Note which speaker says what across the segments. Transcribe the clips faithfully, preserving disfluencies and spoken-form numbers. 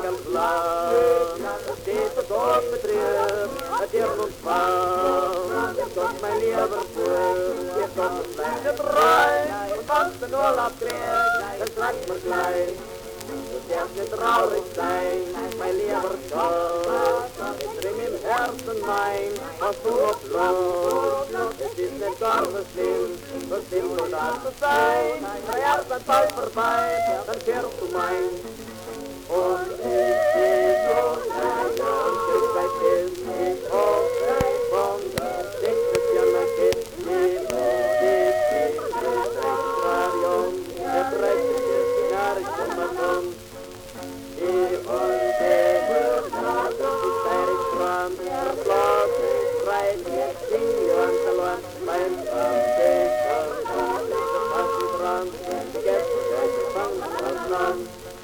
Speaker 1: en vlam. Het deed het ook betreft, het is ontvang. Je komt mijn liever terug, je komt mij gedraaid. Want als de nul afkreeg, dan straks maar klein. Dus echt niet traurig zijn, mijn liever schat. Ik dring in hersen mijn, was toen op lot. Het is net karmeslim, bestil door dat te zijn. Maar ja, het valt voorbij, dan keert u mij. Und ich bin so leid, ich weiß es nicht, ob ich von der Dicke Firma geht. Die Welt ist extra jung, der Breite ist gar nicht immer dumm. Die heute wird nach der Zeit dran, der Schloss ist frei, ich sing die Wand verloren, mein Stammtisch, der Schloss ist fast dran, die Gäste sind gefangen als Land.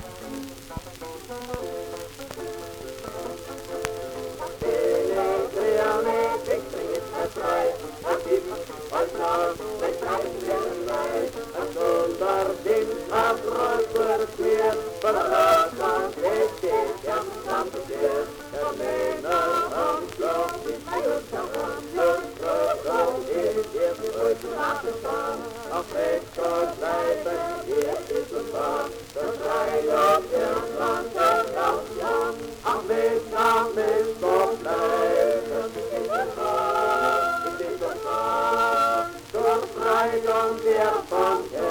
Speaker 1: Zonder ding afrustig weer, verrassend is dit jam sampeer. Er menen omslag, die vuurzaken, luchtdrukken is hier nooit laten staan. Als ik zou blijven, hier is het waar, de vrij op het land en Belgium. Als ik kan is toch blijven, is het waar, is het waar. Door vrijdag weer van